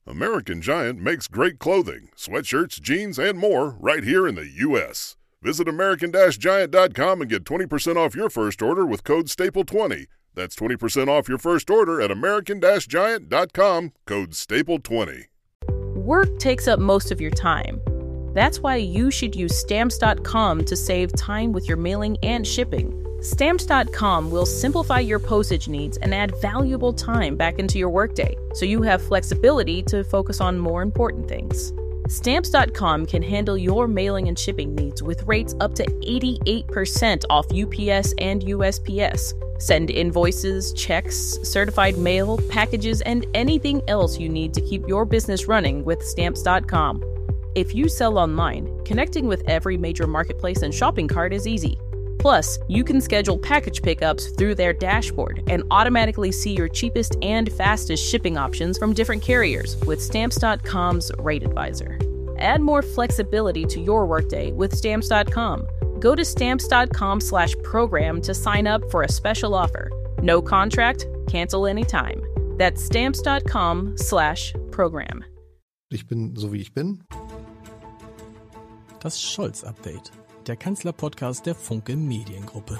American Giant makes great clothing, sweatshirts, jeans, and more right here in the U.S. Visit American-Giant.com and get 20% off your first order with code STAPLE20. That's 20% off your first order at American-Giant.com, code STAPLE20. Work takes up most of your time. That's why you should use Stamps.com to save time with your mailing and shipping. Stamps.com will simplify your postage needs and add valuable time back into your workday, so you have flexibility to focus on more important things. Stamps.com can handle your mailing and shipping needs with rates up to 88% off UPS and USPS. Send invoices, checks, certified mail, packages, and anything else you need to keep your business running with Stamps.com. If you sell online, connecting with every major marketplace and shopping cart is easy. Plus, you can schedule package pickups through their dashboard and automatically see your cheapest and fastest shipping options from different carriers with Stamps.com's Rate Advisor. Add more flexibility to your workday with Stamps.com. Go to Stamps.com/program to sign up for a special offer. No contract, cancel anytime. That's Stamps.com/program. Ich bin so, wie ich bin. Das Scholz-Update, der Kanzler-Podcast der Funke Mediengruppe.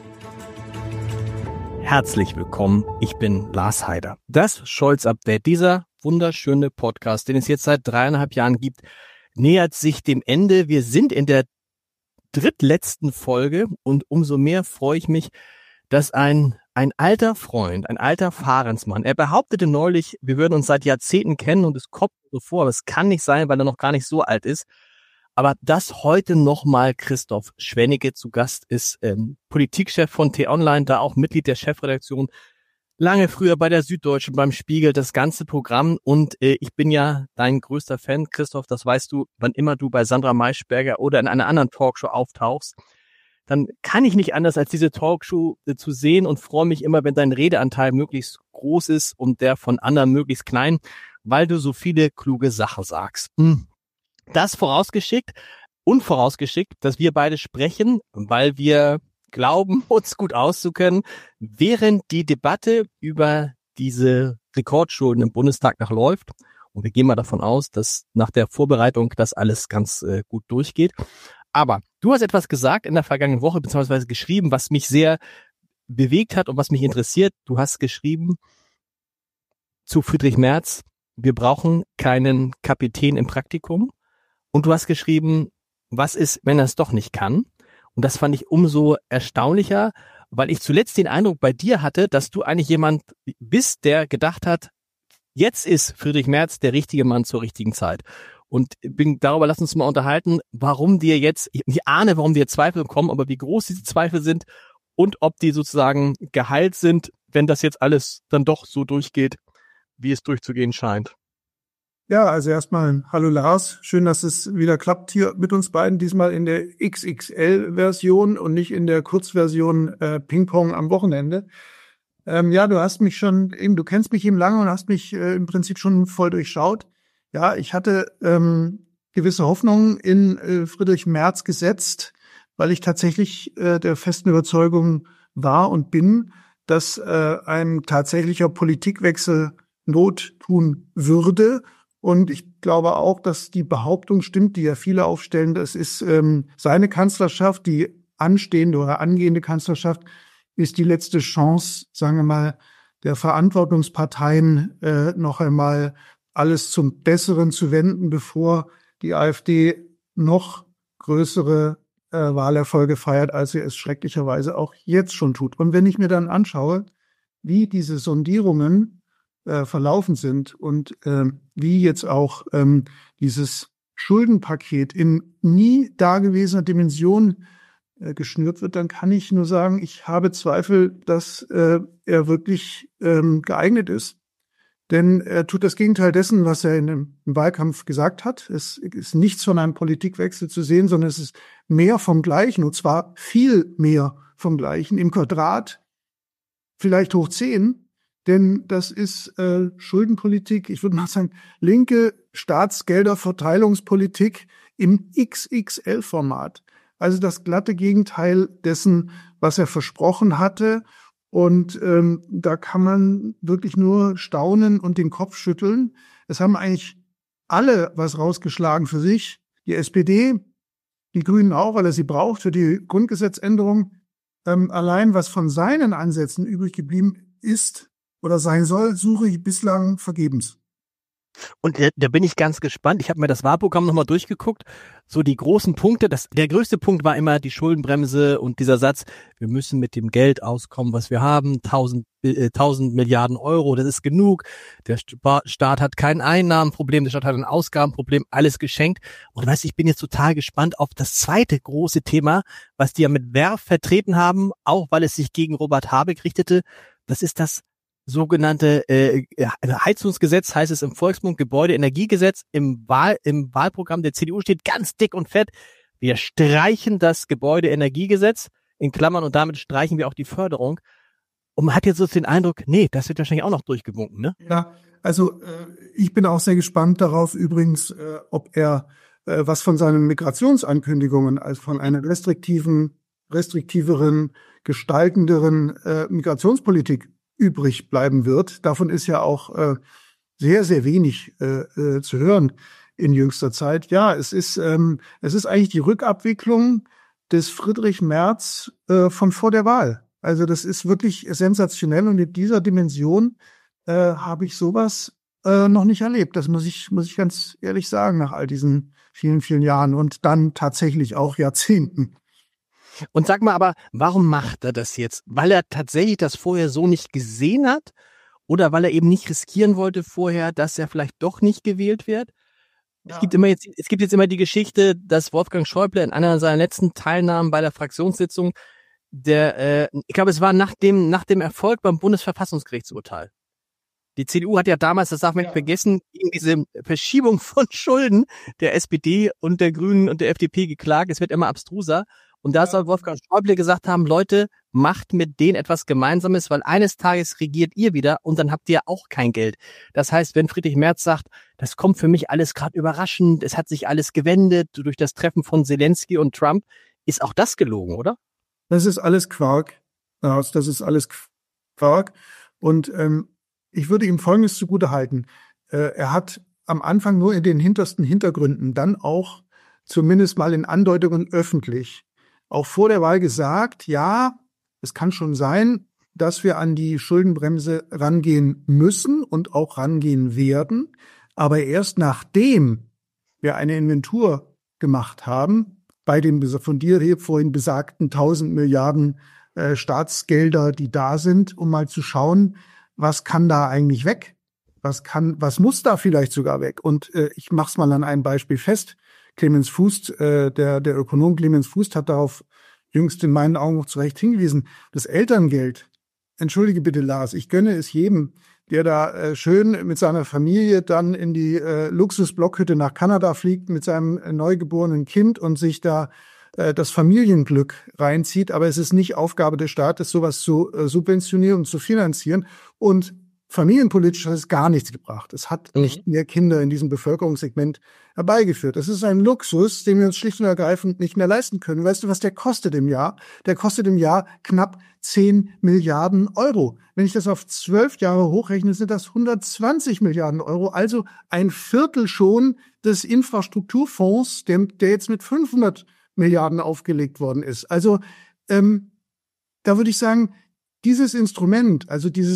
Herzlich willkommen, ich bin Lars Heider. Das Scholz-Update, dieser wunderschöne Podcast, den es jetzt seit 3,5 Jahren gibt, nähert sich dem Ende. Wir sind in der drittletzten Folge und umso mehr freue ich mich, dass ein alter Freund, ein alter Fahrensmann, er behauptete neulich, wir würden uns seit Jahrzehnten kennen und es kommt so vor, aber es kann nicht sein, weil er noch gar nicht so alt ist. Aber dass heute nochmal Christoph Schwennecke zu Gast ist, Politikchef von T-Online, da auch Mitglied der Chefredaktion, lange früher bei der Süddeutschen, beim Spiegel, das ganze Programm. Und ich bin ja dein größter Fan, Christoph, das weißt du, wann immer du bei Sandra Maischberger oder in einer anderen Talkshow auftauchst, dann kann ich nicht anders, als diese Talkshow zu sehen und freue mich immer, wenn dein Redeanteil möglichst groß ist und der von anderen möglichst klein, weil du so viele kluge Sachen sagst. Das vorausgeschickt, dass wir beide sprechen, weil wir glauben, uns gut auszukennen, während die Debatte über diese Rekordschulden im Bundestag noch läuft. Und wir gehen mal davon aus, dass nach der Vorbereitung das alles ganz gut durchgeht. Aber du hast etwas gesagt in der vergangenen Woche, beziehungsweise geschrieben, was mich sehr bewegt hat und was mich interessiert. Du hast geschrieben zu Friedrich Merz, wir brauchen keinen Kapitän im Praktikum. Und du hast geschrieben, was ist, wenn er es doch nicht kann? Und das fand ich umso erstaunlicher, weil ich zuletzt den Eindruck bei dir hatte, dass du eigentlich jemand bist, der gedacht hat, jetzt ist Friedrich Merz der richtige Mann zur richtigen Zeit. Und darüber lass uns mal unterhalten, warum dir jetzt, ich ahne, warum dir Zweifel kommen, aber wie groß diese Zweifel sind und ob die sozusagen geheilt sind, wenn das jetzt alles dann doch so durchgeht, wie es durchzugehen scheint. Ja, also erstmal hallo Lars, schön, dass es wieder klappt hier mit uns beiden, diesmal in der XXL-Version und nicht in der Kurzversion Ping-Pong am Wochenende. Ja, du kennst mich eben lange und hast mich im Prinzip schon voll durchschaut. Ja, ich hatte gewisse Hoffnungen in Friedrich Merz gesetzt, weil ich tatsächlich der festen Überzeugung war und bin, dass ein tatsächlicher Politikwechsel Not tun würde. Und ich glaube auch, dass die Behauptung stimmt, die ja viele aufstellen, das ist seine Kanzlerschaft, die anstehende oder angehende Kanzlerschaft, ist die letzte Chance, sagen wir mal, der Verantwortungsparteien noch einmal alles zum Besseren zu wenden, bevor die AfD noch größere Wahlerfolge feiert, als sie es schrecklicherweise auch jetzt schon tut. Und wenn ich mir dann anschaue, wie diese Sondierungen verlaufen sind und wie jetzt auch dieses Schuldenpaket in nie dagewesener Dimension geschnürt wird, dann kann ich nur sagen, ich habe Zweifel, dass er wirklich geeignet ist. Denn er tut das Gegenteil dessen, was er im Wahlkampf gesagt hat. Es ist nichts von einem Politikwechsel zu sehen, sondern es ist mehr vom Gleichen, und zwar viel mehr vom Gleichen, im Quadrat, vielleicht hoch 10. Denn das ist Schuldenpolitik, ich würde mal sagen, linke Staatsgelderverteilungspolitik im XXL-Format. Also das glatte Gegenteil dessen, was er versprochen hatte. Und da kann man wirklich nur staunen und den Kopf schütteln. Es haben eigentlich alle was rausgeschlagen für sich. Die SPD, die Grünen auch, weil er sie braucht für die Grundgesetzänderung. Allein was von seinen Ansätzen übrig geblieben ist oder sein soll, suche ich bislang vergebens. Und da bin ich ganz gespannt. Ich habe mir das Wahlprogramm nochmal durchgeguckt. So die großen Punkte, der größte Punkt war immer die Schuldenbremse und dieser Satz, wir müssen mit dem Geld auskommen, was wir haben, 1000 Milliarden Euro, das ist genug. Der Staat hat kein Einnahmenproblem, der Staat hat ein Ausgabenproblem, alles geschenkt. Und weißt du, ich bin jetzt total gespannt auf das zweite große Thema, was die ja mit Verve vertreten haben, auch weil es sich gegen Robert Habeck richtete. Das ist das sogenannte Heizungsgesetz, heißt es im Volksmund, Gebäudeenergiegesetz. Im Wahlprogramm der CDU steht ganz dick und fett, wir streichen das Gebäudeenergiegesetz in Klammern und damit streichen wir auch die Förderung. Und man hat jetzt so den Eindruck, nee, das wird wahrscheinlich auch noch durchgewunken, ne? Ja, also ich bin auch sehr gespannt darauf übrigens, ob er was von seinen Migrationsankündigungen, also von einer restriktiveren, gestaltenderen Migrationspolitik übrig bleiben wird. Davon ist ja auch sehr, sehr wenig zu hören in jüngster Zeit. Ja, es ist eigentlich die Rückabwicklung des Friedrich Merz von vor der Wahl. Also das ist wirklich sensationell und in dieser Dimension habe ich sowas noch nicht erlebt. Das muss ich ganz ehrlich sagen, nach all diesen vielen, vielen Jahren und dann tatsächlich auch Jahrzehnten. Und sag mal aber, warum macht er das jetzt? Weil er tatsächlich das vorher so nicht gesehen hat? Oder weil er eben nicht riskieren wollte vorher, dass er vielleicht doch nicht gewählt wird? Ja. Es gibt jetzt immer die Geschichte, dass Wolfgang Schäuble in einer seiner letzten Teilnahmen bei der Fraktionssitzung, ich glaube, es war nach dem Erfolg beim Bundesverfassungsgerichtsurteil. Die CDU hat ja damals, das darf man nicht vergessen, gegen diese Verschiebung von Schulden der SPD und der Grünen und der FDP geklagt. Es wird immer abstruser. Und da soll Wolfgang Schäuble gesagt haben, Leute, macht mit denen etwas Gemeinsames, weil eines Tages regiert ihr wieder und dann habt ihr auch kein Geld. Das heißt, wenn Friedrich Merz sagt, das kommt für mich alles gerade überraschend, es hat sich alles gewendet durch das Treffen von Zelensky und Trump, ist auch das gelogen, oder? Das ist alles Quark. Das ist alles Quark. Und ich würde ihm Folgendes zugutehalten. Er hat am Anfang nur in den hintersten Hintergründen, dann auch zumindest mal in Andeutungen öffentlich, auch vor der Wahl gesagt, ja, es kann schon sein, dass wir an die Schuldenbremse rangehen müssen und auch rangehen werden. Aber erst nachdem wir eine Inventur gemacht haben, bei den von dir vorhin besagten 1000 Milliarden Staatsgelder, die da sind, um mal zu schauen, was kann da eigentlich weg? Was muss da vielleicht sogar weg? Und ich mache es mal an einem Beispiel fest. Clemens Fußt, der Ökonom Clemens Fußt hat darauf jüngst in meinen Augen auch zu Recht hingewiesen. Das Elterngeld, entschuldige bitte Lars, ich gönne es jedem, der da schön mit seiner Familie dann in die Luxusblockhütte nach Kanada fliegt mit seinem neugeborenen Kind und sich da das Familienglück reinzieht. Aber es ist nicht Aufgabe des Staates, sowas zu subventionieren und zu finanzieren. Und familienpolitisch hat es gar nichts gebracht. Es hat nicht mehr Kinder in diesem Bevölkerungssegment herbeigeführt. Das ist ein Luxus, den wir uns schlicht und ergreifend nicht mehr leisten können. Weißt du, was der kostet im Jahr? Der kostet im Jahr knapp 10 Milliarden Euro. Wenn ich das auf 12 Jahre hochrechne, sind das 120 Milliarden Euro, also ein Viertel schon des Infrastrukturfonds, der jetzt mit 500 Milliarden aufgelegt worden ist. Also da würde ich sagen, dieses Instrument, also diese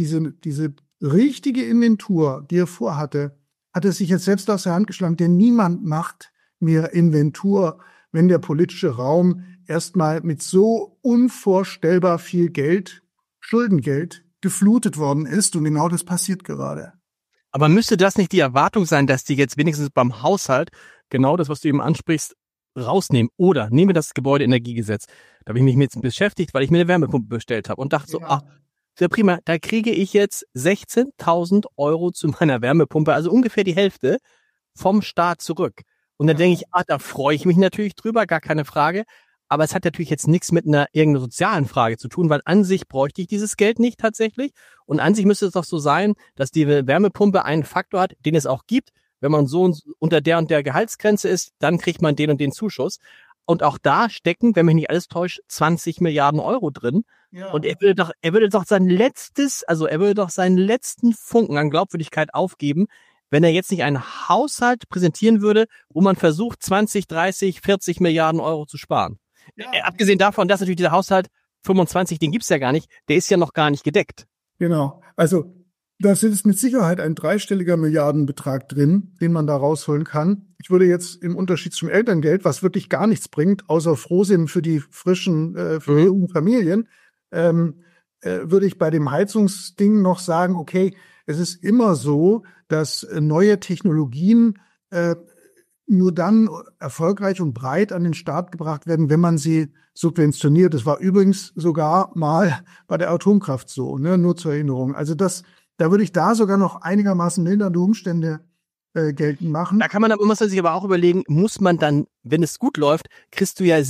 richtige Inventur, die er vorhatte, hat er sich jetzt selbst aus der Hand geschlagen, denn niemand macht mehr Inventur, wenn der politische Raum erstmal mit so unvorstellbar viel Geld, Schuldengeld, geflutet worden ist. Und genau das passiert gerade. Aber müsste das nicht die Erwartung sein, dass die jetzt wenigstens beim Haushalt genau das, was du eben ansprichst, rausnehmen? Oder nehmen wir das Gebäudeenergiegesetz. Da habe ich mich mit beschäftigt, weil ich mir eine Wärmepumpe bestellt habe und dachte so, sehr prima, da kriege ich jetzt 16.000 Euro zu meiner Wärmepumpe, also ungefähr die Hälfte vom Staat zurück. Und dann denke ich, da freue ich mich natürlich drüber, gar keine Frage. Aber es hat natürlich jetzt nichts mit irgendeiner sozialen Frage zu tun, weil an sich bräuchte ich dieses Geld nicht tatsächlich. Und an sich müsste es doch so sein, dass die Wärmepumpe einen Faktor hat, den es auch gibt. Wenn man so unter der und der Gehaltsgrenze ist, dann kriegt man den und den Zuschuss. Und auch da stecken, wenn mich nicht alles täuscht, 20 Milliarden Euro drin. Ja. Und er würde doch seinen letzten Funken an Glaubwürdigkeit aufgeben, wenn er jetzt nicht einen Haushalt präsentieren würde, wo man versucht, 20, 30, 40 Milliarden Euro zu sparen. Ja. Abgesehen davon, dass natürlich dieser Haushalt 25, den gibt's ja gar nicht, der ist ja noch gar nicht gedeckt. Genau. Also da ist mit Sicherheit ein dreistelliger Milliardenbetrag drin, den man da rausholen kann. Ich würde jetzt im Unterschied zum Elterngeld, was wirklich gar nichts bringt, außer Frohsinn für die frischen, für die jungen Familien, würde ich bei dem Heizungsding noch sagen, okay, es ist immer so, dass neue Technologien nur dann erfolgreich und breit an den Start gebracht werden, wenn man sie subventioniert. Das war übrigens sogar mal bei der Atomkraft so, ne? Nur zur Erinnerung. Also da würde ich da sogar noch einigermaßen mildernde Umstände geltend machen. Da kann man sich aber auch überlegen, muss man dann, wenn es gut läuft, kriegst du ja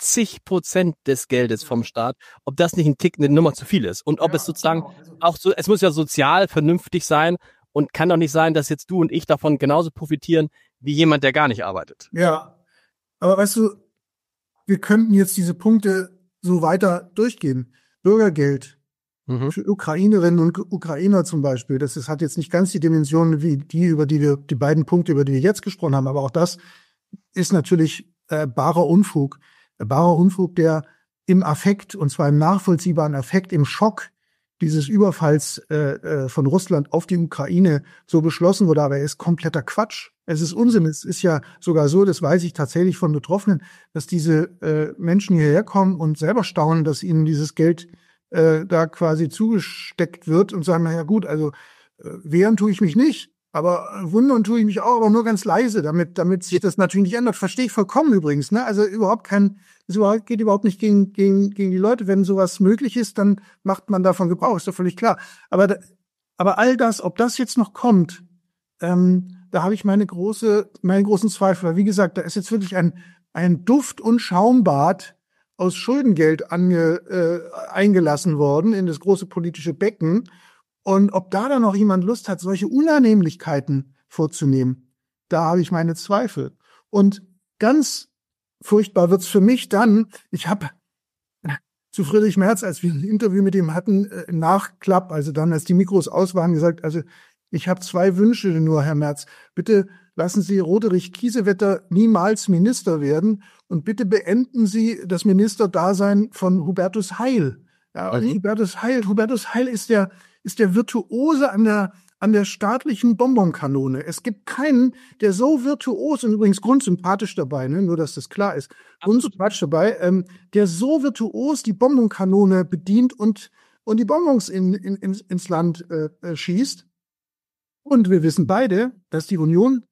70% des Geldes vom Staat, ob das nicht ein Tick eine Nummer zu viel ist und ob es sozusagen auch so, es muss ja sozial vernünftig sein und kann doch nicht sein, dass jetzt du und ich davon genauso profitieren wie jemand, der gar nicht arbeitet. Ja, aber weißt du, wir könnten jetzt diese Punkte so weiter durchgehen. Bürgergeld für Ukrainerinnen und Ukrainer zum Beispiel. Das hat jetzt nicht ganz die Dimension wie die beiden Punkte, über die wir jetzt gesprochen haben. Aber auch das ist natürlich barer Unfug. Barer Unfug, der im Affekt, und zwar im nachvollziehbaren Affekt, im Schock dieses Überfalls von Russland auf die Ukraine so beschlossen wurde. Aber er ist kompletter Quatsch. Es ist Unsinn. Es ist ja sogar so, das weiß ich tatsächlich von Betroffenen, dass diese Menschen hierher kommen und selber staunen, dass ihnen dieses Geld da quasi zugesteckt wird und sagen, na ja gut, also wehren tue ich mich nicht, aber wundern tue ich mich auch, aber nur ganz leise, damit sich das natürlich nicht ändert. Verstehe ich vollkommen übrigens, ne? Also geht überhaupt nicht gegen die Leute. Wenn sowas möglich ist, dann macht man davon Gebrauch, ist doch völlig klar. Aber all das, ob das jetzt noch kommt, da habe ich meine großen Zweifel. Weil wie gesagt, da ist jetzt wirklich ein Duft- und Schaumbad aus Schuldengeld eingelassen worden in das große politische Becken. Und ob da dann noch jemand Lust hat, solche Unannehmlichkeiten vorzunehmen, da habe ich meine Zweifel. Und ganz furchtbar wird's für mich dann, ich habe zu Friedrich Merz, als wir ein Interview mit ihm hatten, im Nachklapp, also dann, als die Mikros aus waren, gesagt, also ich habe 2 Wünsche nur, Herr Merz. Bitte lassen Sie Roderich Kiesewetter niemals Minister werden und bitte beenden Sie das Ministerdasein von Hubertus Heil. Ja, Hubertus Heil ist der Virtuose an der staatlichen Bonbonkanone. Es gibt keinen, der so virtuos und übrigens grundsympathisch dabei, ne, nur dass das klar ist, grundsympathisch dabei, der so virtuos die Bonbonkanone bedient und die Bonbons ins Land schießt. Und wir wissen beide, dass die Union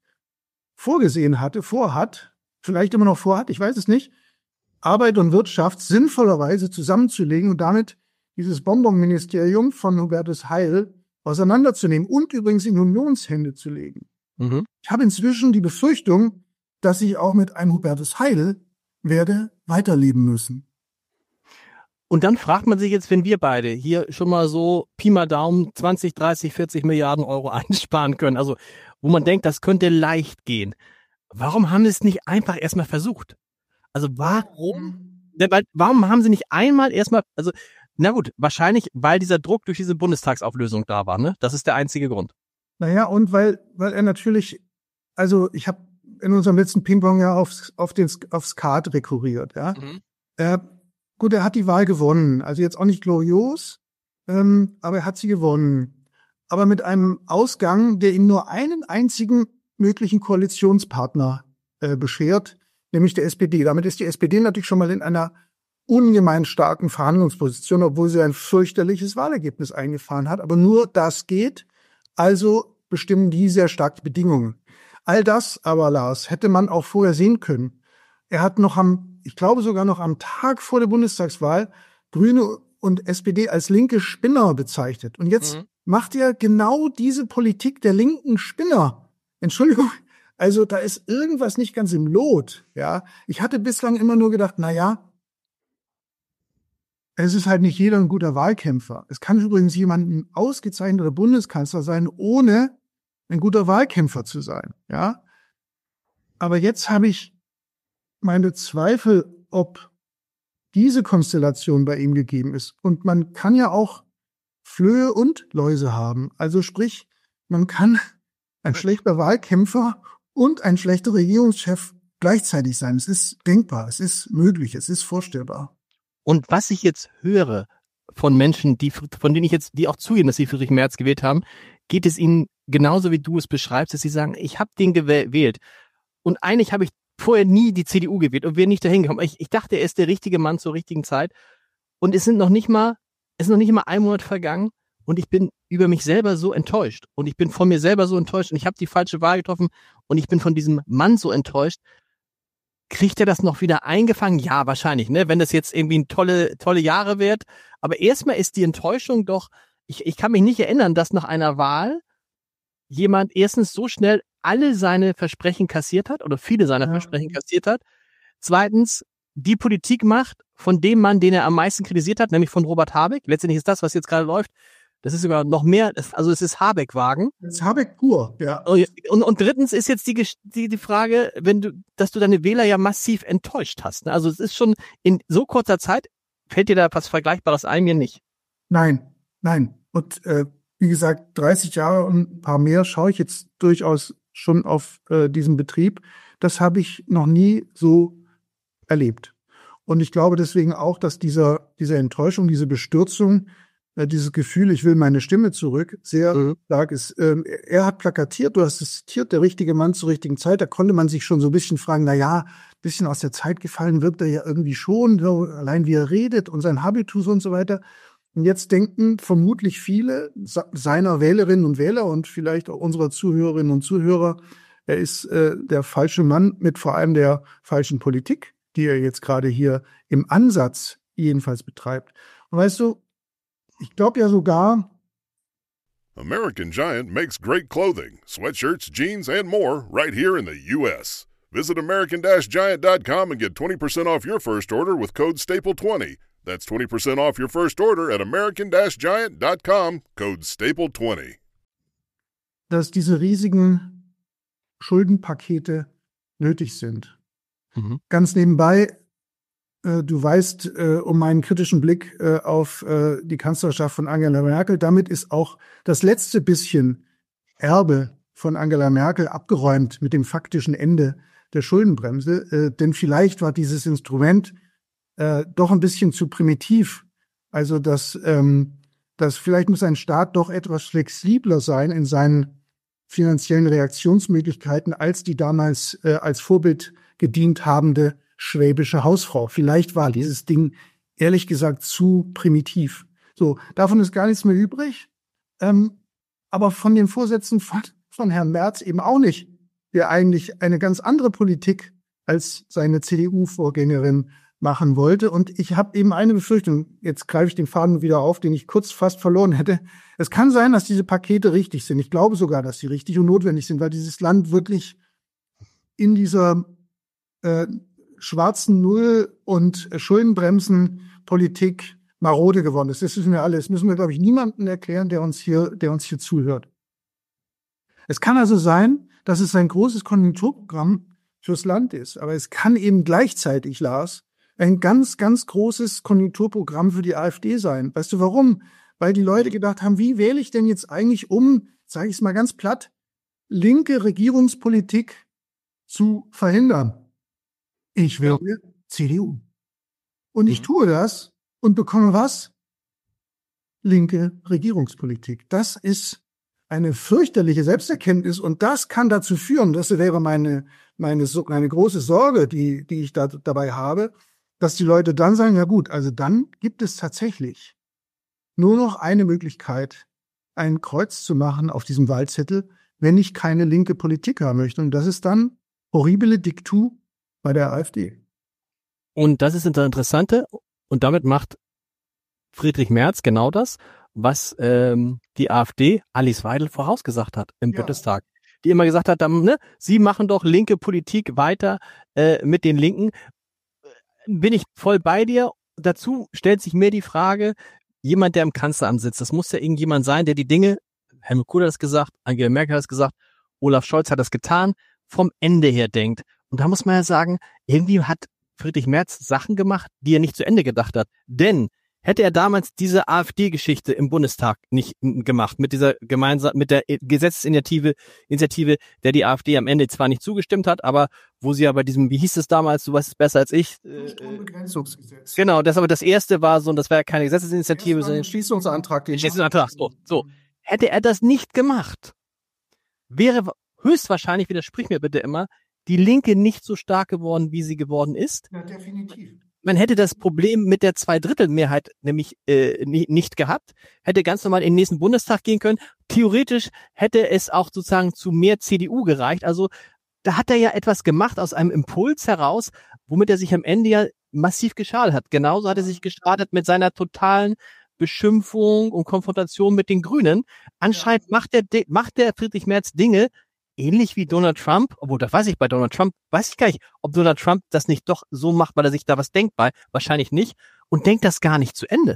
vorhat, vielleicht immer noch vorhat, ich weiß es nicht, Arbeit und Wirtschaft sinnvollerweise zusammenzulegen und damit dieses Bonbon-Ministerium von Hubertus Heil auseinanderzunehmen und übrigens in Unionshände zu legen. Ich habe inzwischen die Befürchtung, dass ich auch mit einem Hubertus Heil werde weiterleben müssen. Und dann fragt man sich jetzt, wenn wir beide hier schon mal so Pi mal Daumen 20, 30, 40 Milliarden Euro einsparen können, also wo man denkt, das könnte leicht gehen. Warum haben sie es nicht einfach erstmal versucht? Also warum haben sie nicht einmal erstmal, also na gut, wahrscheinlich, weil dieser Druck durch diese Bundestagsauflösung da war, ne? Das ist der einzige Grund. Naja, und weil er natürlich, also ich habe in unserem letzten Ping-Pong ja aufs Skat rekurriert, ja. Gut, er hat die Wahl gewonnen, also jetzt auch nicht glorios, aber er hat sie gewonnen. Aber mit einem Ausgang, der ihm nur einen einzigen möglichen Koalitionspartner beschert, nämlich der SPD. Damit ist die SPD natürlich schon mal in einer ungemein starken Verhandlungsposition, obwohl sie ein fürchterliches Wahlergebnis eingefahren hat. Aber nur das geht, also bestimmen die sehr stark die Bedingungen. All das aber, Lars, hätte man auch vorher sehen können. Er hat ich glaube sogar noch am Tag vor der Bundestagswahl Grüne und SPD als linke Spinner bezeichnet. Und jetzt macht er genau diese Politik der linken Spinner. Entschuldigung, also da ist irgendwas nicht ganz im Lot. Ja, ich hatte bislang immer nur gedacht, na ja, es ist halt nicht jeder ein guter Wahlkämpfer. Es kann übrigens jemand ein ausgezeichneter Bundeskanzler sein, ohne ein guter Wahlkämpfer zu sein. Ja, aber jetzt habe ich meine Zweifel, ob diese Konstellation bei ihm gegeben ist. Und man kann ja auch Flöhe und Läuse haben. Also sprich, man kann ein schlechter Wahlkämpfer und ein schlechter Regierungschef gleichzeitig sein. Es ist denkbar, es ist möglich, es ist vorstellbar. Und was ich jetzt höre von Menschen, von denen die auch zugeben, dass sie Friedrich Merz gewählt haben, geht es ihnen genauso, wie du es beschreibst, dass sie sagen, ich habe den gewählt. Und eigentlich habe ich vorher nie die CDU gewählt und wäre nicht dahin gekommen. Ich dachte, er ist der richtige Mann zur richtigen Zeit. Und es ist noch nicht mal ein Monat vergangen und ich bin über mich selber so enttäuscht. Und ich bin von mir selber so enttäuscht und ich habe die falsche Wahl getroffen und ich bin von diesem Mann so enttäuscht. Kriegt er das noch wieder eingefangen? Ja, wahrscheinlich, ne? Wenn das jetzt irgendwie tolle Jahre wird. Aber erstmal ist die Enttäuschung doch, ich kann mich nicht erinnern, dass nach einer Wahl jemand erstens so schnell alle seine Versprechen kassiert hat oder viele seiner Versprechen kassiert hat. Zweitens, die Politik macht von dem Mann, den er am meisten kritisiert hat, nämlich von Robert Habeck. Letztendlich ist das, was jetzt gerade läuft, das ist sogar noch mehr, also es ist Habeck-Wagen. Es ist Habeck pur, ja. Und drittens ist jetzt die Frage, dass du deine Wähler ja massiv enttäuscht hast. Also es ist schon in so kurzer Zeit, fällt dir da was Vergleichbares ein, mir nicht? Nein. Und wie gesagt, 30 Jahre und ein paar mehr schaue ich jetzt durchaus schon auf diesen Betrieb. Das habe ich noch nie so erlebt. Und ich glaube deswegen auch, dass diese Enttäuschung, diese Bestürzung, dieses Gefühl, ich will meine Stimme zurück, sehr stark ist. Er hat plakatiert, du hast es zitiert, der richtige Mann zur richtigen Zeit. Da konnte man sich schon so ein bisschen fragen, ein bisschen aus der Zeit gefallen wirkt er ja irgendwie schon, so, allein wie er redet und sein Habitus und so weiter. Und jetzt denken vermutlich viele seiner Wählerinnen und Wähler und vielleicht auch unserer Zuhörerinnen und Zuhörer, er ist der falsche Mann mit vor allem der falschen Politik, die er jetzt gerade hier im Ansatz jedenfalls betreibt. Und weißt du, ich glaube ja sogar, American Giant makes great clothing, sweatshirts, jeans, and more right here in the U.S. Visit American-Giant.com and get 20% off your first order with code STAPLE20. That's 20% off your first order at American-Giant.com, code STAPLE20. dass diese riesigen Schuldenpakete nötig sind. Ganz nebenbei, du weißt um meinen kritischen Blick auf die Kanzlerschaft von Angela Merkel. Damit ist auch das letzte bisschen Erbe von Angela Merkel abgeräumt mit dem faktischen Ende der Schuldenbremse. Denn vielleicht war dieses Instrument doch ein bisschen zu primitiv. Also dass vielleicht muss ein Staat doch etwas flexibler sein in seinen finanziellen Reaktionsmöglichkeiten als die damals als Vorbild gedient habende schwäbische Hausfrau. Vielleicht war dieses Ding, ehrlich gesagt, zu primitiv. So, davon ist gar nichts mehr übrig. Aber von den Vorsätzen von Herrn Merz eben auch nicht, der eigentlich eine ganz andere Politik als seine CDU-Vorgängerin machen wollte. Und ich habe eben eine Befürchtung, jetzt greife ich den Faden wieder auf, den ich kurz fast verloren hätte. Es kann sein, dass diese Pakete richtig sind. Ich glaube sogar, dass sie richtig und notwendig sind, weil dieses Land wirklich in dieser schwarzen Null- und Schuldenbremsenpolitik marode geworden ist. Das wissen wir alle. Das müssen wir, glaube ich, niemandem erklären, der uns hier zuhört. Es kann also sein, dass es ein großes Konjunkturprogramm fürs Land ist. Aber es kann eben gleichzeitig, Lars, ein ganz, ganz großes Konjunkturprogramm für die AfD sein. Weißt du warum? Weil die Leute gedacht haben, wie wähle ich denn jetzt eigentlich sage ich es mal ganz platt, linke Regierungspolitik zu verhindern? Ich wähle CDU. Und ich tue das und bekomme was? Linke Regierungspolitik. Das ist eine fürchterliche Selbsterkenntnis und das kann dazu führen, das wäre meine große Sorge, die ich dabei habe, dass die Leute dann sagen, ja gut, also dann gibt es tatsächlich nur noch eine Möglichkeit, ein Kreuz zu machen auf diesem Wahlzettel, wenn ich keine linke Politik haben möchte. Und das ist dann horribile Diktu bei der AfD. Und das ist das Interessante. Und damit macht Friedrich Merz genau das, was die AfD Alice Weidel vorausgesagt hat im Bundestag. Die immer gesagt hat, sie machen doch linke Politik weiter mit den Linken. Bin ich voll bei dir. Dazu stellt sich mir die Frage, jemand, der im Kanzleramt sitzt, das muss ja irgendjemand sein, der die Dinge, Helmut Kohl hat das gesagt, Angela Merkel hat das gesagt, Olaf Scholz hat das getan, vom Ende her denkt. Und da muss man ja sagen, irgendwie hat Friedrich Merz Sachen gemacht, die er nicht zu Ende gedacht hat. Denn hätte er damals diese AfD-Geschichte im Bundestag nicht gemacht, mit der Gesetzesinitiative, der die AfD am Ende zwar nicht zugestimmt hat, aber wo sie ja bei diesem, wie hieß es damals, du weißt es besser als ich. Strombegrenzungsgesetz. Genau, das aber das erste war so, und das war ja keine Gesetzesinitiative, sondern ein Schließungsantrag. So. Hätte er das nicht gemacht, wäre höchstwahrscheinlich, widersprich mir bitte immer, die Linke nicht so stark geworden, wie sie geworden ist. Ja, definitiv. Man hätte das Problem mit der Zweidrittelmehrheit nämlich nicht gehabt, hätte ganz normal in den nächsten Bundestag gehen können. Theoretisch hätte es auch sozusagen zu mehr CDU gereicht. Also da hat er ja etwas gemacht aus einem Impuls heraus, womit er sich am Ende ja massiv geschadet hat. Genauso hat er sich geschadet mit seiner totalen Beschimpfung und Konfrontation mit den Grünen. Anscheinend macht der Friedrich Merz Dinge, ähnlich wie Donald Trump, obwohl das weiß ich bei Donald Trump, weiß ich gar nicht, ob Donald Trump das nicht doch so macht, weil er sich da was denkt bei, wahrscheinlich nicht, und denkt das gar nicht zu Ende.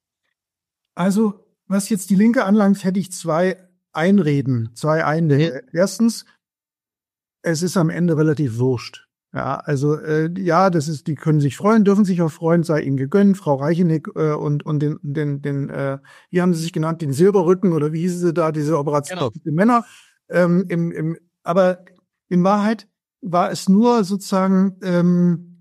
Also, was jetzt die Linke anlangt, hätte ich zwei Einwände. Erstens, es ist am Ende relativ wurscht. Ja, also die können sich freuen, dürfen sich auch freuen, sei ihnen gegönnt. Frau Reicheneck und den wie haben sie sich genannt, den Silberrücken oder wie hießen sie da, diese Operation für Männer. Aber in Wahrheit war es nur sozusagen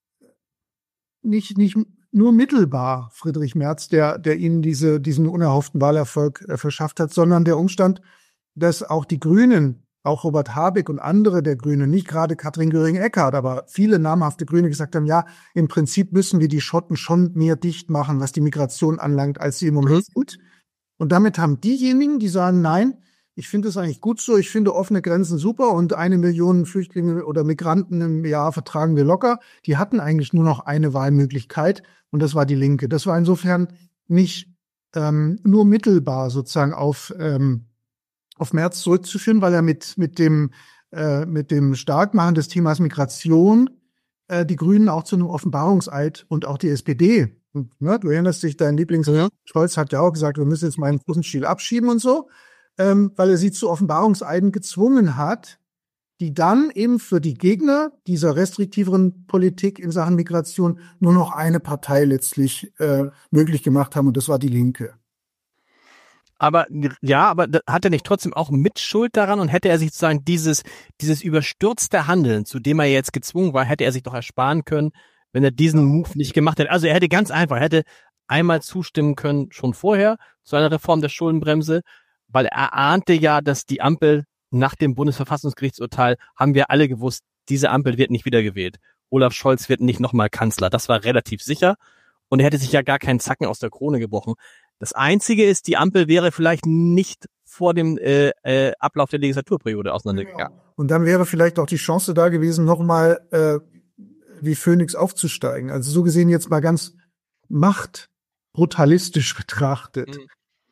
nicht nur mittelbar Friedrich Merz, der ihnen diesen unerhofften Wahlerfolg verschafft hat, sondern der Umstand, dass auch die Grünen, auch Robert Habeck und andere der Grünen, nicht gerade Katrin Göring-Eckardt, aber viele namhafte Grüne gesagt haben, ja, im Prinzip müssen wir die Schotten schon mehr dicht machen, was die Migration anlangt, als sie im Moment sind. Und damit haben diejenigen, die sagen, nein, ich finde es eigentlich gut so, ich finde offene Grenzen super und 1 Million Flüchtlinge oder Migranten im Jahr vertragen wir locker, die hatten eigentlich nur noch eine Wahlmöglichkeit und das war die Linke. Das war insofern nicht nur mittelbar sozusagen auf Merz zurückzuführen, weil er mit dem Starkmachen des Themas Migration die Grünen auch zu einem Offenbarungseid und auch die SPD. Ne, du erinnerst dich, dein Scholz hat ja auch gesagt, wir müssen jetzt mal einen großen Stil abschieben und so. Weil er sie zu Offenbarungseiden gezwungen hat, die dann eben für die Gegner dieser restriktiveren Politik in Sachen Migration nur noch eine Partei letztlich möglich gemacht haben, und das war die Linke. Aber hat er nicht trotzdem auch Mitschuld daran, und hätte er sich sozusagen dieses überstürzte Handeln, zu dem er jetzt gezwungen war, hätte er sich doch ersparen können, wenn er diesen Move nicht gemacht hätte. Also er hätte einmal zustimmen können, schon vorher, zu einer Reform der Schuldenbremse, weil er ahnte ja, dass die Ampel nach dem Bundesverfassungsgerichtsurteil, haben wir alle gewusst, diese Ampel wird nicht wiedergewählt. Olaf Scholz wird nicht nochmal Kanzler. Das war relativ sicher. Und er hätte sich ja gar keinen Zacken aus der Krone gebrochen. Das Einzige ist, die Ampel wäre vielleicht nicht vor dem Ablauf der Legislaturperiode auseinandergegangen. Ja. Und dann wäre vielleicht auch die Chance da gewesen, nochmal wie Phönix aufzusteigen. Also so gesehen jetzt mal ganz machtbrutalistisch betrachtet.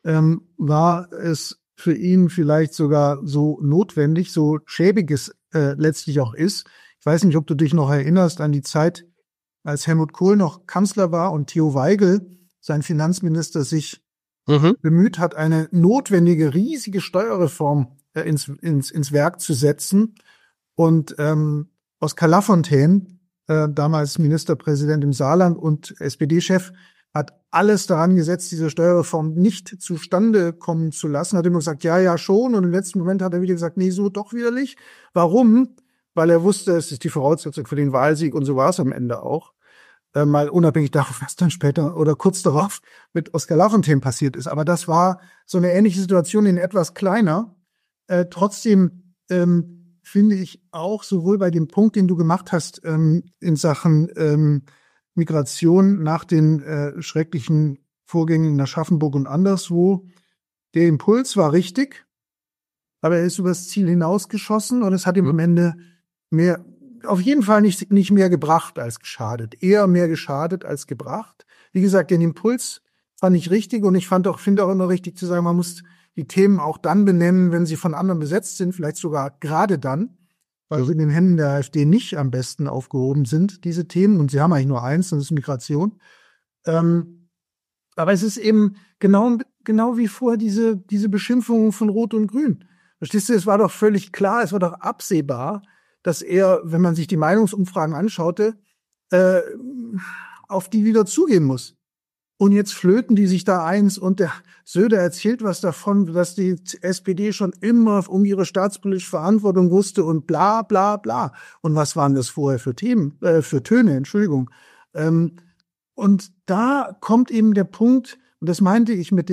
War es für ihn vielleicht sogar so notwendig, so schäbig es letztlich auch ist. Ich weiß nicht, ob du dich noch erinnerst an die Zeit, als Helmut Kohl noch Kanzler war und Theo Weigel, sein Finanzminister, sich bemüht hat, eine notwendige, riesige Steuerreform ins Werk zu setzen. Und Oskar Lafontaine, damals Ministerpräsident im Saarland und SPD-Chef, hat alles daran gesetzt, diese Steuerreform nicht zustande kommen zu lassen. Hat immer gesagt, ja, schon. Und im letzten Moment hat er wieder gesagt, nee, so doch wieder nicht. Warum? Weil er wusste, es ist die Voraussetzung für den Wahlsieg, und so war es am Ende auch. Mal unabhängig davon, was dann später oder kurz darauf mit Oskar Lafontaine passiert ist. Aber das war so eine ähnliche Situation, in etwas kleiner. Trotzdem finde ich auch sowohl bei dem Punkt, den du gemacht hast, in Sachen Migration nach den schrecklichen Vorgängen in Aschaffenburg und anderswo, der Impuls war richtig, aber er ist übers Ziel hinausgeschossen und es hat ihm am Ende auf jeden Fall nicht mehr gebracht als geschadet. Eher mehr geschadet als gebracht. Wie gesagt, den Impuls fand ich richtig, und ich finde auch immer richtig zu sagen, man muss die Themen auch dann benennen, wenn sie von anderen besetzt sind, vielleicht sogar gerade dann, weil sie in den Händen der AfD nicht am besten aufgehoben sind, diese Themen. Und sie haben eigentlich nur eins, das ist Migration. Aber es ist eben genau wie vorher diese Beschimpfungen von Rot und Grün. Verstehst du, es war doch völlig klar, es war doch absehbar, dass er, wenn man sich die Meinungsumfragen anschaute, auf die wieder zugehen muss. Und jetzt flöten die sich da eins und der Söder erzählt was davon, dass die SPD schon immer um ihre staatspolitische Verantwortung wusste und bla bla bla. Und was waren das vorher für Töne, Entschuldigung. Und da kommt eben der Punkt, und das meinte ich mit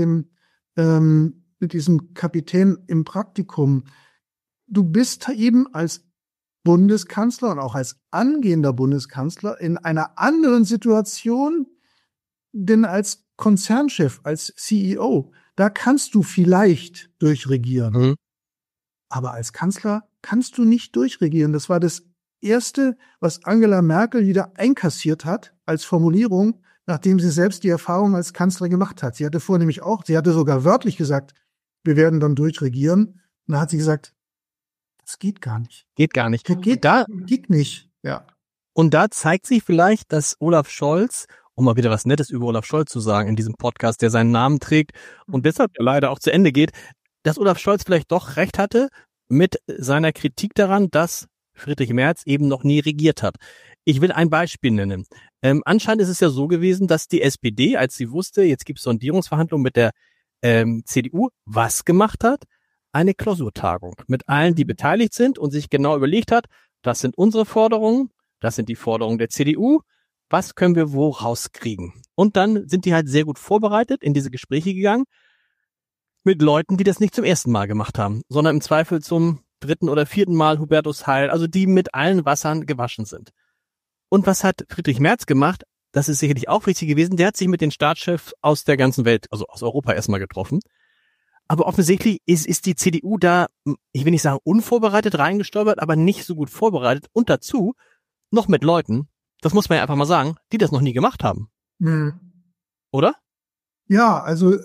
diesem Kapitän im Praktikum. Du bist eben als Bundeskanzler und auch als angehender Bundeskanzler in einer anderen Situation, denn als Konzernchef, als CEO, da kannst du vielleicht durchregieren. Mhm. Aber als Kanzler kannst du nicht durchregieren. Das war das Erste, was Angela Merkel wieder einkassiert hat als Formulierung, nachdem sie selbst die Erfahrung als Kanzlerin gemacht hat. Sie hatte sogar wörtlich gesagt, wir werden dann durchregieren. Und da hat sie gesagt, das geht gar nicht. Geht gar nicht. Geht nicht. Ja. Und da zeigt sich vielleicht, dass Olaf Scholz, um mal wieder was Nettes über Olaf Scholz zu sagen in diesem Podcast, der seinen Namen trägt und deshalb leider auch zu Ende geht, dass Olaf Scholz vielleicht doch recht hatte mit seiner Kritik daran, dass Friedrich Merz eben noch nie regiert hat. Ich will ein Beispiel nennen. Anscheinend ist es ja so gewesen, dass die SPD, als sie wusste, jetzt gibt es Sondierungsverhandlungen mit der CDU, was gemacht hat? Eine Klausurtagung mit allen, die beteiligt sind und sich genau überlegt hat, das sind unsere Forderungen, das sind die Forderungen der CDU, was können wir wo rauskriegen? Und dann sind die halt sehr gut vorbereitet in diese Gespräche gegangen mit Leuten, die das nicht zum ersten Mal gemacht haben, sondern im Zweifel zum 3. oder 4. Mal Hubertus Heil, also die mit allen Wassern gewaschen sind. Und was hat Friedrich Merz gemacht? Das ist sicherlich auch wichtig gewesen. Der hat sich mit den Staatschefs aus der ganzen Welt, also aus Europa erstmal getroffen. Aber offensichtlich ist die CDU da, ich will nicht sagen unvorbereitet reingestolpert, aber nicht so gut vorbereitet. Und dazu noch mit Leuten, das muss man ja einfach mal sagen, die das noch nie gemacht haben. Mhm. Oder? Ja, also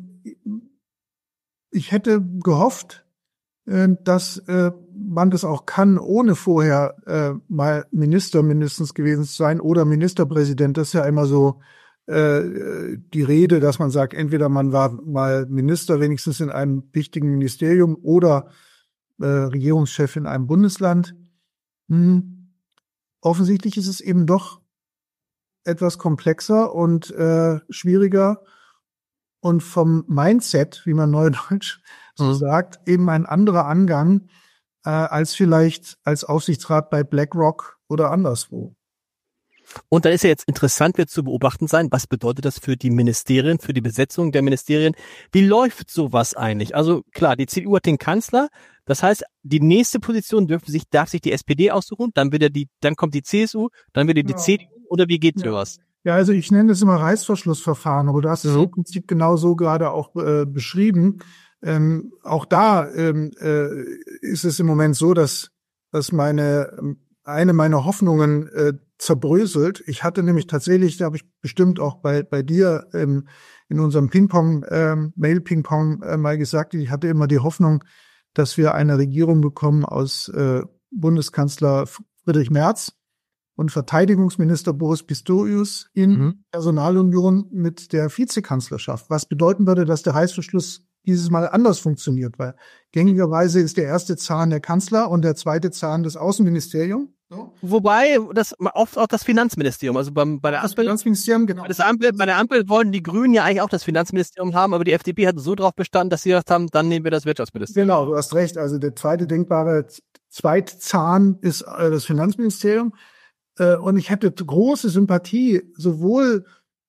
ich hätte gehofft, dass man das auch kann, ohne vorher mal Minister mindestens gewesen zu sein oder Ministerpräsident. Das ist ja immer so die Rede, dass man sagt, entweder man war mal Minister wenigstens in einem wichtigen Ministerium oder Regierungschef in einem Bundesland. Offensichtlich ist es eben doch etwas komplexer und schwieriger und vom Mindset, wie man neudeutsch so sagt, eben ein anderer Angang als vielleicht als Aufsichtsrat bei BlackRock oder anderswo. Und dann ist ja jetzt interessant, wird zu beobachten sein, was bedeutet das für die Ministerien, für die Besetzung der Ministerien? Wie läuft sowas eigentlich? Also klar, die CDU hat den Kanzler, das heißt, die nächste Position darf sich die SPD aussuchen, dann kommt die CSU, dann wieder die CDU, oder wie geht sowas? Ja, also ich nenne das immer Reißverschlussverfahren, aber du hast es im Prinzip genau so gerade auch beschrieben. Auch da ist es im Moment so, dass eine meiner Hoffnungen zerbröselt. Ich hatte nämlich tatsächlich, da habe ich bestimmt auch bei dir in unserem Mail-Ping-Pong mal gesagt, ich hatte immer die Hoffnung, dass wir eine Regierung bekommen aus Bundeskanzler Friedrich Merz und Verteidigungsminister Boris Pistorius in Personalunion mit der Vizekanzlerschaft. Was bedeuten würde, dass der Reißverschluss dieses Mal anders funktioniert, weil gängigerweise ist der erste Zahn der Kanzler und der zweite Zahn das Außenministerium. So. Wobei das oft auch das Finanzministerium, also bei der Ampel, Finanzministerium, genau. Bei der Ampel wollen die Grünen ja eigentlich auch das Finanzministerium haben, aber die FDP hat so drauf bestanden, dass sie gesagt haben, dann nehmen wir das Wirtschaftsministerium. Genau, du hast recht. Also der zweite denkbare Zweitzahn ist das Finanzministerium. Und ich hätte große Sympathie, sowohl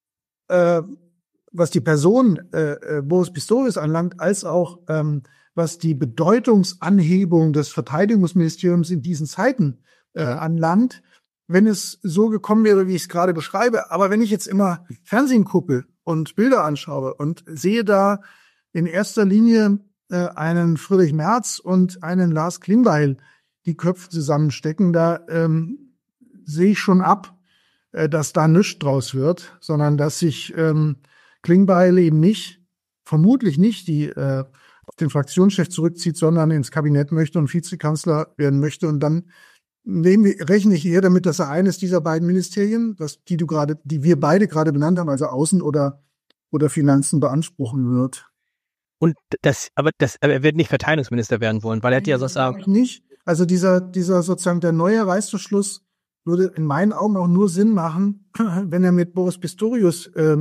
was die Person Boris Pistorius anlangt, als auch was die Bedeutungsanhebung des Verteidigungsministeriums in diesen Zeiten anlangt, wenn es so gekommen wäre, wie ich es gerade beschreibe. Aber wenn ich jetzt immer Fernsehen gucke und Bilder anschaue und sehe da in erster Linie einen Friedrich Merz und einen Lars Klingbeil die Köpfe zusammenstecken, da sehe ich schon ab, dass da nichts draus wird, sondern dass sich Klingbeil eben vermutlich nicht auf den Fraktionschef zurückzieht, sondern ins Kabinett möchte und Vizekanzler werden möchte. Und dann rechne ich eher damit, dass er eines dieser beiden Ministerien, die wir beide gerade benannt haben, also Außen- oder Finanzen, beanspruchen wird. Und aber er wird nicht Verteidigungsminister werden wollen, weil er hätte ja sonst sagen. Nicht. Also dieser sozusagen der neue Reißverschluss würde in meinen Augen auch nur Sinn machen, wenn er mit Boris Pistorius